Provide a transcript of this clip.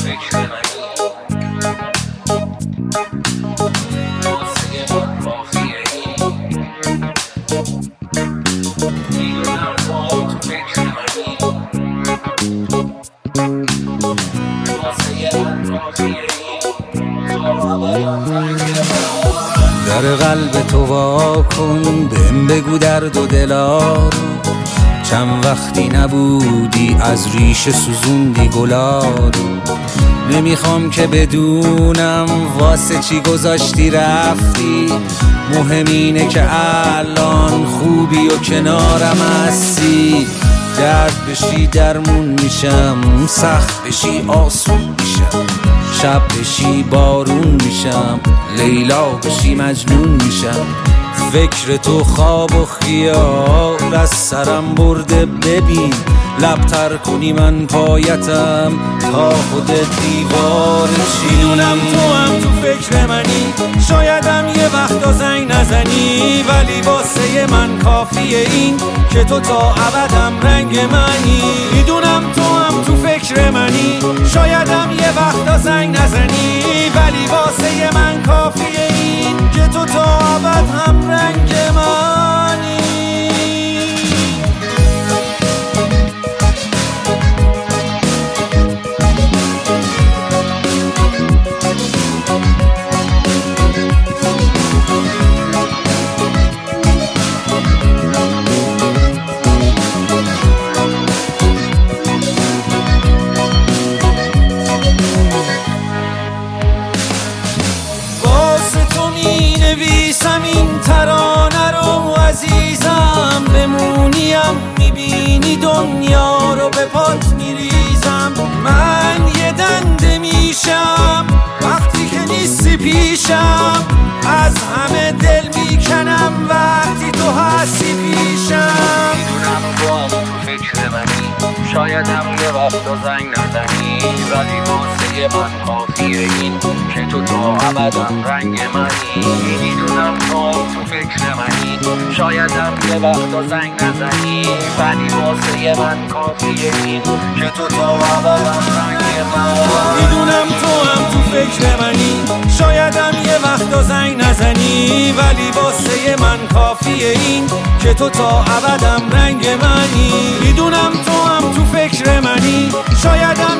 فکر منی، واسه من کافیه این. میدونم تو هم تو فکر منی، واسه من کافیه این. تو ابدا رنگ در قلب تو وا کن، بهم بگو درد و دلا رو. چند وقتی نبودی از ریشه سوزوندی گلا رو. نمیخوام که بدونم واسه چی گذاشتی رفتی، مهم اینه که الان خوبی و کنارم هستی. درد بشی درمون میشم، سخت بشی آسون میشم، شب بشی بارون میشم، لیلا بشی مجنون میشم. فکر تو خواب و خیال از سرم برده، ببین لبتر کنی من پایتم تا خودت دیوار چی. میدونم تو هم تو فکر منی، شایدم یه وقتا زنگ نزنی، ولی واسه من کافیه این که تو تا ابدم رنگ منی. میدونم تو هم تو فکر منی، شایدم یه وقتا زنگ نزنی، ولی واسه من کافیه این که تو تا ابد هم رنگ منی. نویسم این ترانه رو عزیزم، بمونیم میبینی دنیا رو به پات میریزم. من یه دنده میشم وقتی که نیستی پیشم، از همه دل میکنم وقتی تو هستی پیشم. میدونم تو هم تو فکر منی، شایدم یه وقتا زنگ نزنی، ولی واسه من کافیه این که تو تا ابدم رنگ منی. میدونم تو هم تو فکر منی، شایدم یه وقتا زنگ نزنی، ولی واسه من کافیه این که تو تا ابدم رنگ منی. میدونم تو هم تو فکر منی، شایدم یه وقتا زنگ نزنی، ولی واسه من کافیه این که تو تا ابدم رنگ منی. میدونم تو هم تو فکر منی، شایدم